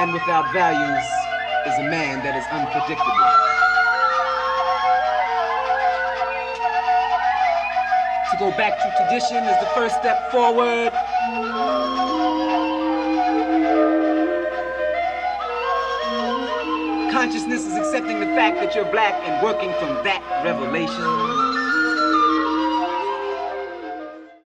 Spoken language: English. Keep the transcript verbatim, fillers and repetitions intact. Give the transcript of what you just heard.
man without values is a man that is unpredictable. To go back to tradition is the first step forward. Consciousness is accepting the fact that you're black and working from that revelation.